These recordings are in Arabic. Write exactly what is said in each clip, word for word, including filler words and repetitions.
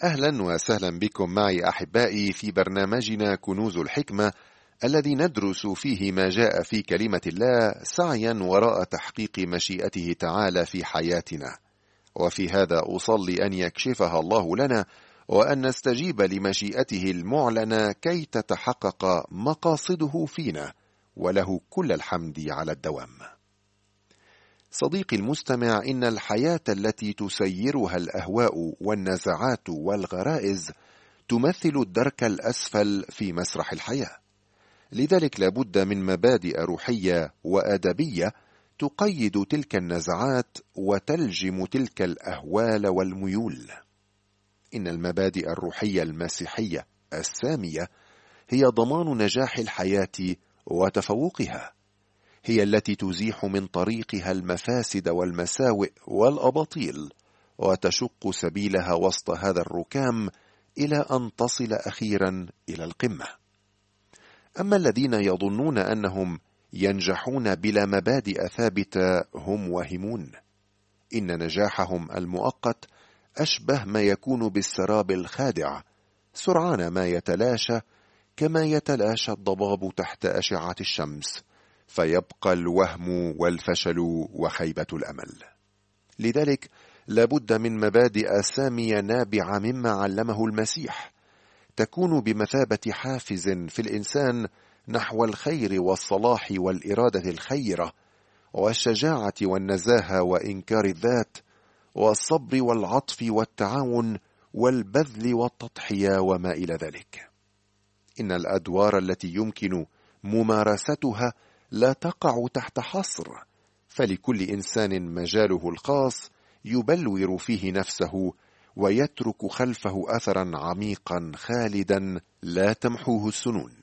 أهلا وسهلا بكم معي أحبائي في برنامجنا كنوز الحكمة الذي ندرس فيه ما جاء في كلمة الله سعيا وراء تحقيق مشيئته تعالى في حياتنا. وفي هذا أصلي أن يكشفها الله لنا وأن نستجيب لمشيئته المعلنة كي تتحقق مقاصده فينا، وله كل الحمد على الدوام. صديقي المستمع، إن الحياة التي تسيرها الأهواء والنزعات والغرائز تمثل الدرك الأسفل في مسرح الحياة، لذلك لابد من مبادئ روحية وأدبية تقيد تلك النزعات وتلجم تلك الأهوال والميول. إن المبادئ الروحية المسيحية السامية هي ضمان نجاح الحياة وتفوقها، هي التي تزيح من طريقها المفاسد والمساوئ والأباطيل وتشق سبيلها وسط هذا الركام إلى أن تصل أخيرا إلى القمة. أما الذين يظنون أنهم ينجحون بلا مبادئ ثابتة هم واهمون. إن نجاحهم المؤقت أشبه ما يكون بالسراب الخادع، سرعان ما يتلاشى كما يتلاشى الضباب تحت أشعة الشمس، فيبقى الوهم والفشل وخيبة الأمل. لذلك لابد من مبادئ سامية نابعة مما علمه المسيح، تكون بمثابة حافز في الإنسان نحو الخير والصلاح والإرادة الخيرة والشجاعة والنزاهة وإنكار الذات والصبر والعطف والتعاون والبذل والتضحية وما إلى ذلك. إن الأدوار التي يمكن ممارستها لا تقع تحت حصر، فلكل إنسان مجاله الخاص يبلور فيه نفسه ويترك خلفه أثرا عميقا خالدا لا تمحوه السنون.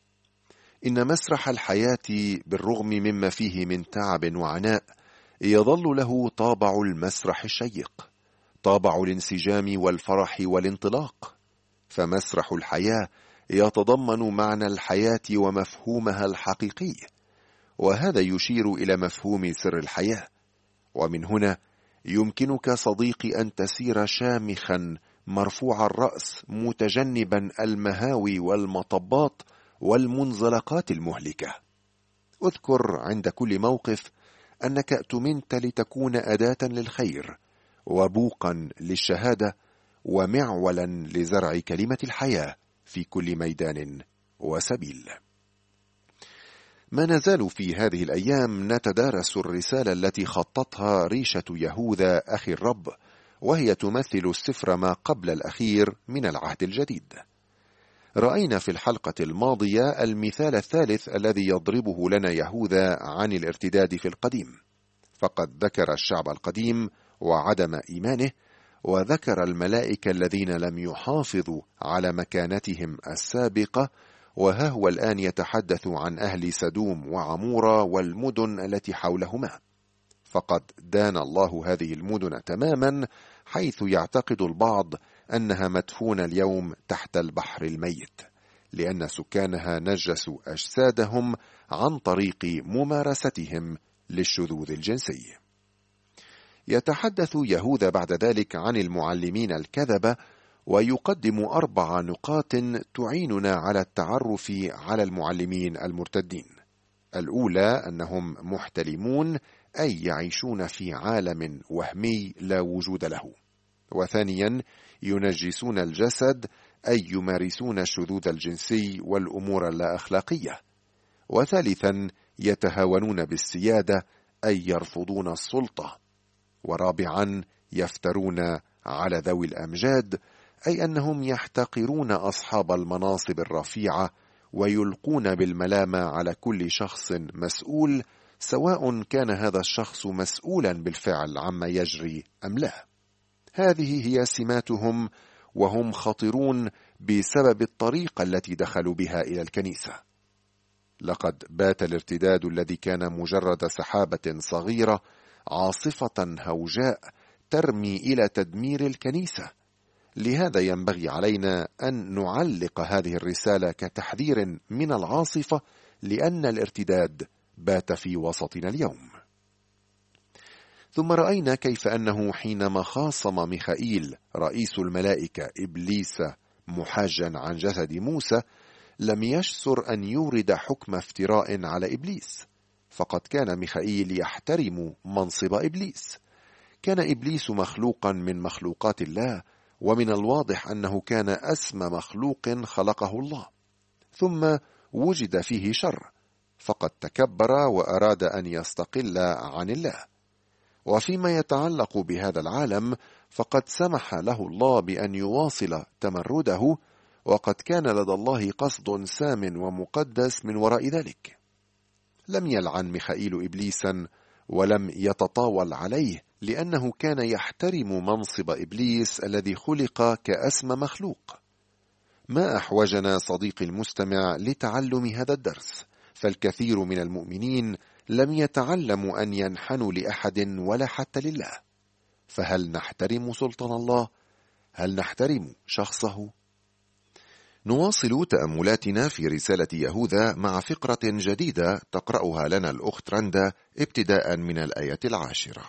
إن مسرح الحياة بالرغم مما فيه من تعب وعناء يظل له طابع المسرح الشيق، طابع الانسجام والفرح والانطلاق. فمسرح الحياة يتضمن معنى الحياة ومفهومها الحقيقي، وهذا يشير إلى مفهوم سر الحياة. ومن هنا يمكنك صديقي أن تسير شامخا مرفوع الرأس متجنبا المهاوي والمطبات والمنزلقات المهلكة. اذكر عند كل موقف أنك اؤتمنت لتكون أداة للخير وبوقا للشهادة ومعولا لزرع كلمة الحياة في كل ميدان وسبيل. ما نزال في هذه الأيام نتدارس الرسالة التي خطتها ريشة يهوذا أخي الرب، وهي تمثل السفر ما قبل الأخير من العهد الجديد. رأينا في الحلقة الماضية المثال الثالث الذي يضربه لنا يهوذا عن الارتداد في القديم، فقد ذكر الشعب القديم وعدم إيمانه، وذكر الملائكة الذين لم يحافظوا على مكانتهم السابقة، وها هو الآن يتحدث عن أهل سدوم وعمورة والمدن التي حولهما. فقد دان الله هذه المدن تماما، حيث يعتقد البعض أنها مدفونة اليوم تحت البحر الميت، لأن سكانها نجسوا أجسادهم عن طريق ممارستهم للشذوذ الجنسي. يتحدث يهوذا بعد ذلك عن المعلمين الكذبة، ويقدم أربع نقاط تعيننا على التعرف على المعلمين المرتدين. الأولى أنهم محتلمون، أي يعيشون في عالم وهمي لا وجود له. وثانيا ينجسون الجسد، أي يمارسون الشذوذ الجنسي والأمور اللا أخلاقية. وثالثا يتهاونون بالسيادة، أي يرفضون السلطة. ورابعا يفترون على ذوي الأمجاد، أي أنهم يحتقرون أصحاب المناصب الرفيعة ويلقون بالملامة على كل شخص مسؤول، سواء كان هذا الشخص مسؤولا بالفعل عما يجري أم لا. هذه هي سماتهم، وهم خطرون بسبب الطريقة التي دخلوا بها إلى الكنيسة. لقد بات الارتداد الذي كان مجرد سحابة صغيرة عاصفة هوجاء ترمي إلى تدمير الكنيسة. لهذا ينبغي علينا أن نعلق هذه الرسالة كتحذير من العاصفة، لأن الارتداد بات في وسطنا اليوم. ثم رأينا كيف أنه حينما خاصم ميخائيل رئيس الملائكة إبليس محاجا عن جسد موسى لم يجسر أن يورد حكم افتراء على إبليس، فقد كان ميخائيل يحترم منصب إبليس. كان إبليس مخلوقا من مخلوقات الله، ومن الواضح أنه كان أسمى مخلوق خلقه الله، ثم وجد فيه شر، فقد تكبر وأراد أن يستقل عن الله. وفيما يتعلق بهذا العالم فقد سمح له الله بأن يواصل تمرده، وقد كان لدى الله قصد سام ومقدس من وراء ذلك. لم يلعن ميخائيل إبليسا ولم يتطاول عليه، لأنه كان يحترم منصب إبليس الذي خلق كأسمى مخلوق. ما أحوجنا صديقي المستمع لتعلم هذا الدرس، فالكثير من المؤمنين لم يتعلموا أن ينحنوا لأحد ولا حتى لله. فهل نحترم سلطان الله؟ هل نحترم شخصه؟ نواصل تأملاتنا في رسالة يهوذا مع فقرة جديدة تقرأها لنا الأخت رندا ابتداء من الآية العاشرة.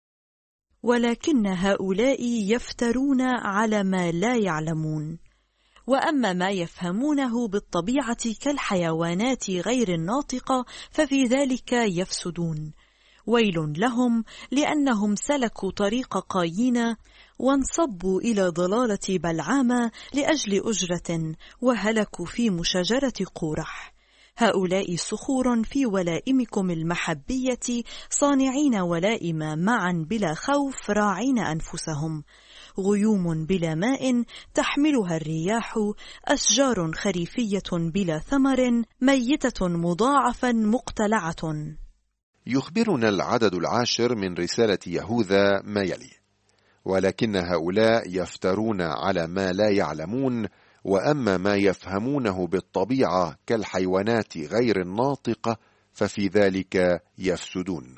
ولكن هؤلاء يفترون على ما لا يعلمون، وأما ما يفهمونه بالطبيعة كالحيوانات غير الناطقة ففي ذلك يفسدون. ويل لهم لأنهم سلكوا طريق قايين وانصبوا إلى ضلالة بلعام لأجل أجرة، وهلكوا في مشاجرة قورح. هؤلاء صخور في ولائمكم المحبية، صانعين ولائم معا بلا خوف، راعين أنفسهم. غيوم بلا ماء تحملها الرياح، أشجار خريفية بلا ثمر، ميتة مضاعفا مقتلعة. يخبرنا العدد العاشر من رسالة يهوذا ما يلي: ولكن هؤلاء يفترون على ما لا يعلمون، وأما ما يفهمونه بالطبيعة كالحيوانات غير الناطقة ففي ذلك يفسدون.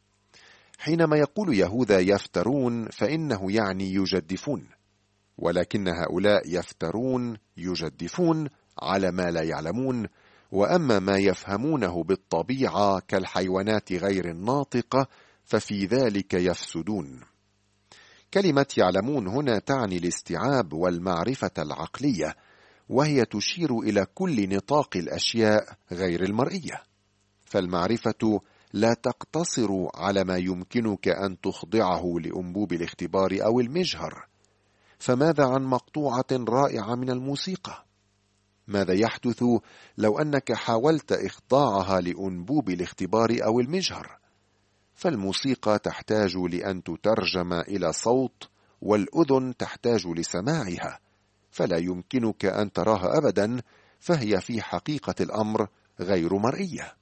حينما يقول يهوذا يفترون فإنه يعني يجدفون، ولكن هؤلاء يفترون يجدفون على ما لا يعلمون، وأما ما يفهمونه بالطبيعة كالحيوانات غير الناطقة ففي ذلك يفسدون. كلمة يعلمون هنا تعني الاستيعاب والمعرفة العقلية، وهي تشير إلى كل نطاق الأشياء غير المرئية. فالمعرفة لا تقتصر على ما يمكنك أن تخضعه لأنبوب الاختبار أو المجهر. فماذا عن مقطوعة رائعة من الموسيقى؟ ماذا يحدث لو أنك حاولت إخضاعها لأنبوب الاختبار أو المجهر؟ فالموسيقى تحتاج لأن تترجم إلى صوت، والأذن تحتاج لسماعها، فلا يمكنك أن تراها أبدا، فهي في حقيقة الأمر غير مرئية.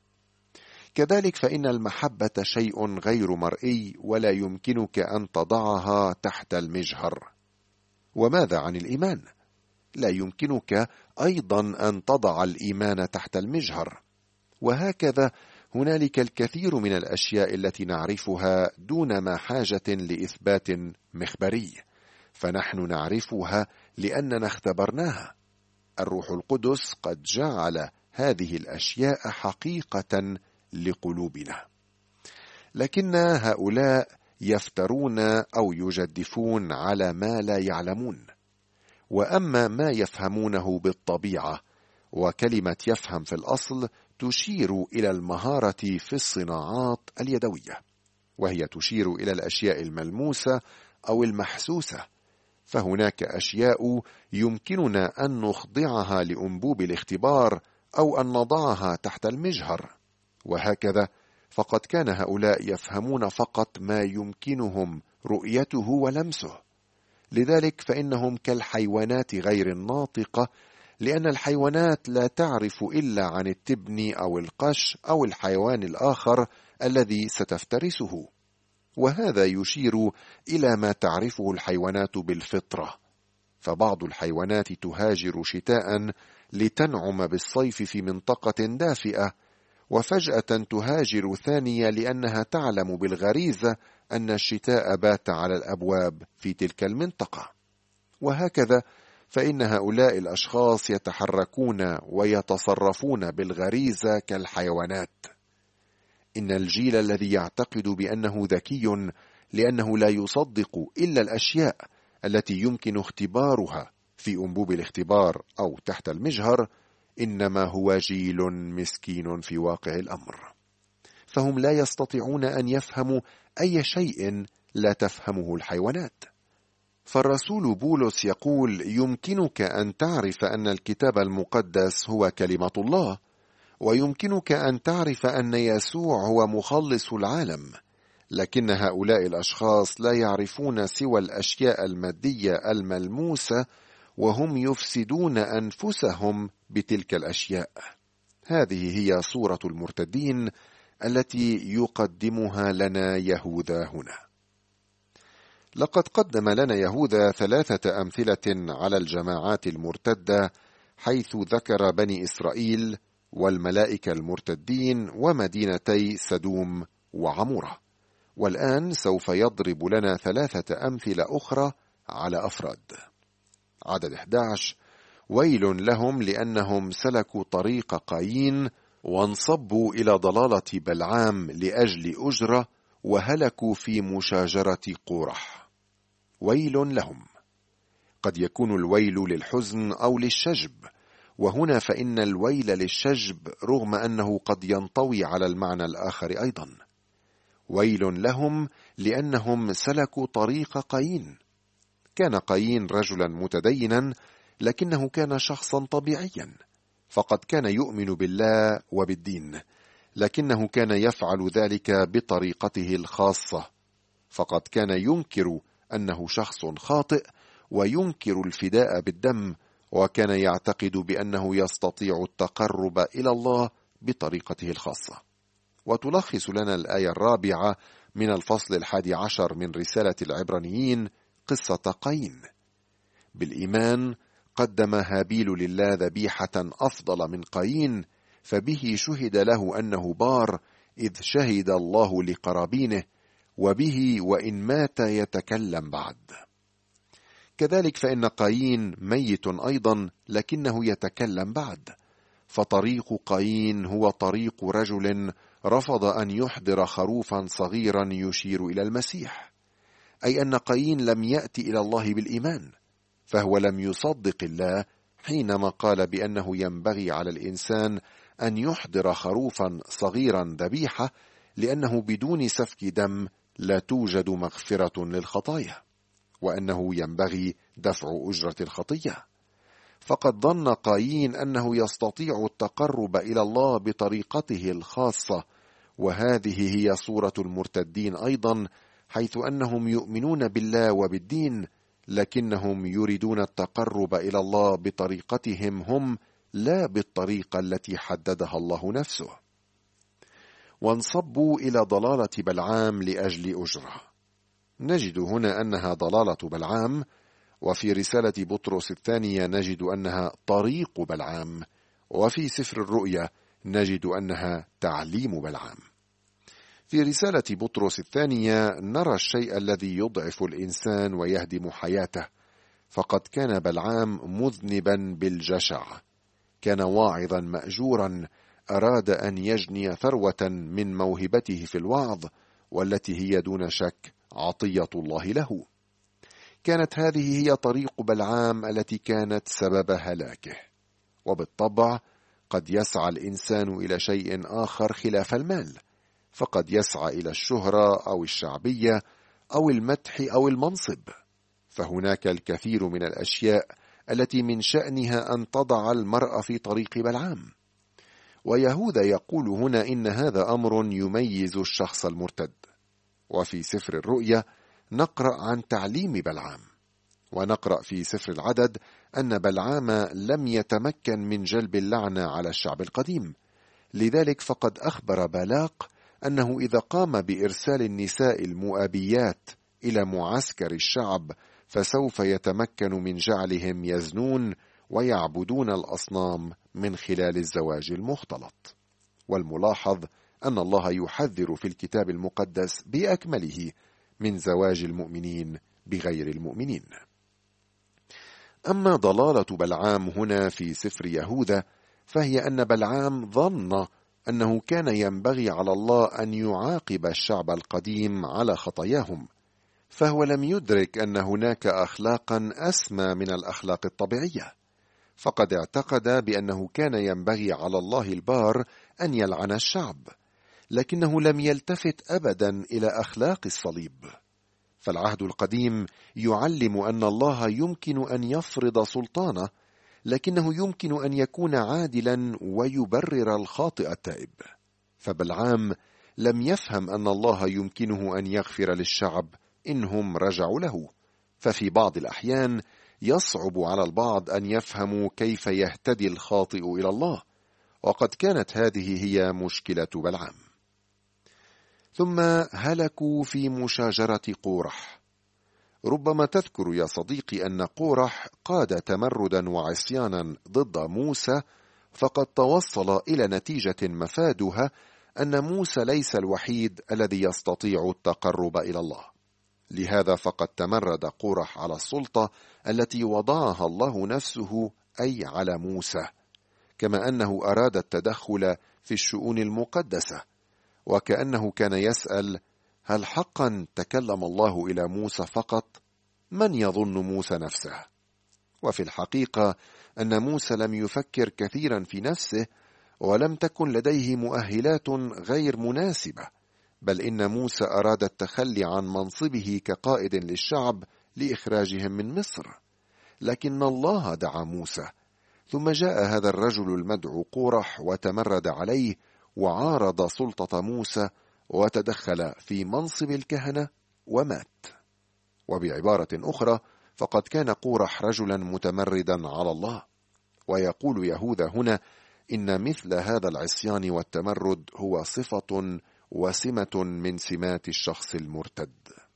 كذلك فإن المحبة شيء غير مرئي، ولا يمكنك أن تضعها تحت المجهر. وماذا عن الإيمان؟ لا يمكنك أيضا أن تضع الإيمان تحت المجهر. وهكذا هنالك الكثير من الأشياء التي نعرفها دون ما حاجة لإثبات مخبري، فنحن نعرفها لأننا اختبرناها. الروح القدس قد جعل هذه الأشياء حقيقة لقلوبنا. لكن هؤلاء يفترون أو يجدفون على ما لا يعلمون، وأما ما يفهمونه بالطبيعة، وكلمة يفهم في الأصل تشير إلى المهارة في الصناعات اليدوية، وهي تشير إلى الأشياء الملموسة أو المحسوسة. فهناك أشياء يمكننا أن نخضعها لأنبوب الاختبار أو أن نضعها تحت المجهر، وهكذا فقد كان هؤلاء يفهمون فقط ما يمكنهم رؤيته ولمسه. لذلك فإنهم كالحيوانات غير الناطقة، لأن الحيوانات لا تعرف إلا عن التبن أو القش أو الحيوان الآخر الذي ستفترسه. وهذا يشير إلى ما تعرفه الحيوانات بالفطرة، فبعض الحيوانات تهاجر شتاء لتنعم بالصيف في منطقة دافئة، وفجأة تهاجر ثانية لأنها تعلم بالغريزة أن الشتاء بات على الأبواب في تلك المنطقة. وهكذا فإن هؤلاء الأشخاص يتحركون ويتصرفون بالغريزة كالحيوانات. إن الجيل الذي يعتقد بأنه ذكي لأنه لا يصدق إلا الأشياء التي يمكن اختبارها في أنبوب الاختبار أو تحت المجهر، إنما هو جيل مسكين في واقع الأمر، فهم لا يستطيعون أن يفهموا أي شيء لا تفهمه الحيوانات. فالرسول بولس يقول: يمكنك أن تعرف أن الكتاب المقدس هو كلمة الله، ويمكنك أن تعرف أن يسوع هو مخلص العالم، لكن هؤلاء الأشخاص لا يعرفون سوى الأشياء المادية الملموسة، وهم يفسدون أنفسهم بتلك الأشياء. هذه هي صورة المرتدين التي يقدمها لنا يهوذا هنا. لقد قدم لنا يهوذا ثلاثة أمثلة على الجماعات المرتدة، حيث ذكر بني إسرائيل والملائكة المرتدين ومدينتي سدوم وعمورة. والآن سوف يضرب لنا ثلاثة أمثلة أخرى على أفراد. عدد أحد عشر: ويل لهم لأنهم سلكوا طريق قايين وانصبوا إلى ضلالة بلعام لأجل أجرة، وهلكوا في مشاجرة قورح. ويل لهم. قد يكون الويل للحزن أو للشجب، وهنا فإن الويل للشجب رغم أنه قد ينطوي على المعنى الآخر أيضا. ويل لهم لأنهم سلكوا طريق قايين. كان قايين رجلا متدينا، لكنه كان شخصا طبيعيا، فقد كان يؤمن بالله وبالدين، لكنه كان يفعل ذلك بطريقته الخاصة، فقد كان ينكر أنه شخص خاطئ وينكر الفداء بالدم، وكان يعتقد بأنه يستطيع التقرب إلى الله بطريقته الخاصة. وتلخص لنا الآية الرابعة من الفصل الحادي عشر من رسالة العبرانيين قصة قايين. بالإيمان قدم هابيل لله ذبيحة أفضل من قايين، فبه شهد له أنه بار، إذ شهد الله لقرابينه، وبه وإن مات يتكلم بعد. كذلك فإن قايين ميت أيضا، لكنه يتكلم بعد. فطريق قايين هو طريق رجل رفض أن يحضر خروفا صغيرا يشير إلى المسيح، أي أن قايين لم يأتي إلى الله بالإيمان، فهو لم يصدق الله حينما قال بأنه ينبغي على الإنسان أن يحضر خروفا صغيرا ذبيحة، لأنه بدون سفك دم لا توجد مغفرة للخطايا، وأنه ينبغي دفع أجرة الخطية. فقد ظن قايين أنه يستطيع التقرب إلى الله بطريقته الخاصة، وهذه هي صورة المرتدين أيضا، حيث أنهم يؤمنون بالله وبالدين، لكنهم يريدون التقرب إلى الله بطريقتهم هم، لا بالطريقة التي حددها الله نفسه. وانصبوا إلى ضلالة بلعام لأجل أجرة. نجد هنا أنها ضلالة بلعام، وفي رسالة بطرس الثانية نجد أنها طريق بلعام، وفي سفر الرؤيا نجد أنها تعليم بلعام. في رسالة بطرس الثانية نرى الشيء الذي يضعف الإنسان ويهدم حياته، فقد كان بلعام مذنبا بالجشع، كان واعظا مأجورا، أراد أن يجني ثروة من موهبته في الوعظ، والتي هي دون شك عطية الله له. كانت هذه هي طريق بلعام التي كانت سبب هلاكه. وبالطبع قد يسعى الإنسان إلى شيء آخر خلاف المال، فقد يسعى إلى الشهرة أو الشعبية أو المدح أو المنصب، فهناك الكثير من الأشياء التي من شأنها أن تضع المرأة في طريق بلعام. ويهوذا يقول هنا إن هذا أمر يميز الشخص المرتد. وفي سفر الرؤيا نقرأ عن تعليم بلعام، ونقرأ في سفر العدد أن بلعام لم يتمكن من جلب اللعنة على الشعب القديم، لذلك فقد أخبر بالاق أنه إذا قام بإرسال النساء المؤابيات إلى معسكر الشعب فسوف يتمكن من جعلهم يزنون ويعبدون الأصنام من خلال الزواج المختلط. والملاحظ أن الله يحذر في الكتاب المقدس بأكمله من زواج المؤمنين بغير المؤمنين. أما ضلالة بلعام هنا في سفر يهوذا فهي أن بلعام ظن أنه كان ينبغي على الله أن يعاقب الشعب القديم على خطاياهم، فهو لم يدرك أن هناك أخلاقا أسمى من الأخلاق الطبيعية، فقد اعتقد بأنه كان ينبغي على الله البار أن يلعن الشعب، لكنه لم يلتفت أبدا إلى أخلاق الصليب. فالعهد القديم يعلم أن الله يمكن أن يفرض سلطانه، لكنه يمكن أن يكون عادلا ويبرر الخاطئ التائب. فبلعام لم يفهم أن الله يمكنه أن يغفر للشعب إنهم رجعوا له، ففي بعض الأحيان يصعب على البعض أن يفهموا كيف يهتدي الخاطئ إلى الله، وقد كانت هذه هي مشكلة بلعام. ثم هلكوا في مشاجرة قورح. ربما تذكر يا صديقي أن قورح قاد تمردا وعصيانا ضد موسى، فقد توصل إلى نتيجة مفادها أن موسى ليس الوحيد الذي يستطيع التقرب إلى الله. لهذا فقد تمرد قورح على السلطة التي وضعها الله نفسه، أي على موسى، كما أنه أراد التدخل في الشؤون المقدسة، وكأنه كان يسأل: هل حقا تكلم الله إلى موسى فقط؟ من يظن موسى نفسه؟ وفي الحقيقة أن موسى لم يفكر كثيرا في نفسه، ولم تكن لديه مؤهلات غير مناسبة، بل إن موسى أراد التخلي عن منصبه كقائد للشعب لإخراجهم من مصر. لكن الله دعا موسى، ثم جاء هذا الرجل المدعو قورح وتمرد عليه وعارض سلطة موسى وتدخل في منصب الكهنة ومات. وبعبارة أخرى، فقد كان قورح رجلا متمردا على الله. ويقول يهوذا هنا إن مثل هذا العصيان والتمرد هو صفة وسمة من سمات الشخص المرتد.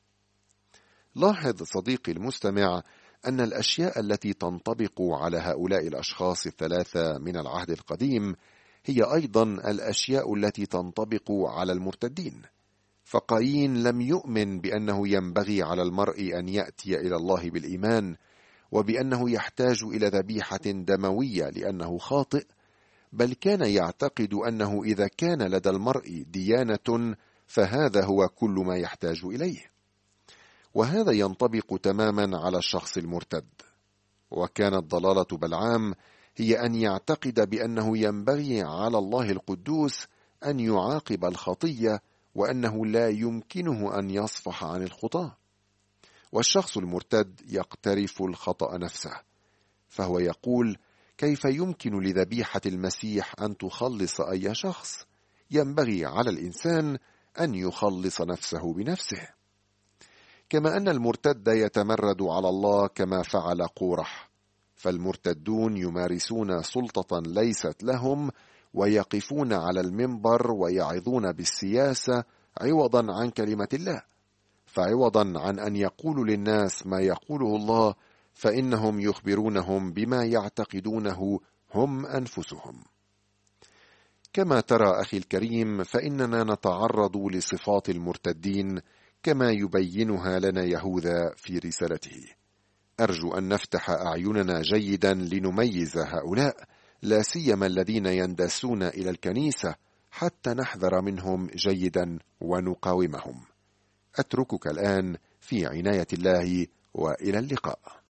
لاحظ صديقي المستمع أن الأشياء التي تنطبق على هؤلاء الأشخاص الثلاثة من العهد القديم هي أيضا الأشياء التي تنطبق على المرتدين. فقايين لم يؤمن بأنه ينبغي على المرء أن يأتي إلى الله بالإيمان، وبأنه يحتاج إلى ذبيحة دموية لأنه خاطئ، بل كان يعتقد أنه إذا كان لدى المرء ديانة فهذا هو كل ما يحتاج إليه. وهذا ينطبق تماما على الشخص المرتد. وكانت ضلالة بلعام هي أن يعتقد بأنه ينبغي على الله القدوس أن يعاقب الخطية، وأنه لا يمكنه أن يصفح عن الخطاة. والشخص المرتد يقترف الخطأ نفسه، فهو يقول: كيف يمكن لذبيحة المسيح أن تخلص أي شخص؟ ينبغي على الإنسان أن يخلص نفسه بنفسه. كما أن المرتد يتمرد على الله كما فعل قورح، فالمرتدون يمارسون سلطة ليست لهم، ويقفون على المنبر ويعظون بالسياسة عوضا عن كلمة الله. فعوضا عن أن يقولوا للناس ما يقوله الله، فإنهم يخبرونهم بما يعتقدونه هم أنفسهم. كما ترى أخي الكريم، فإننا نتعرض لصفات المرتدين كما يبينها لنا يهوذا في رسالته. أرجو أن نفتح أعيننا جيدا لنميز هؤلاء، لا سيما الذين يندسون إلى الكنيسة، حتى نحذر منهم جيدا ونقاومهم. أتركك الآن في عناية الله، وإلى اللقاء.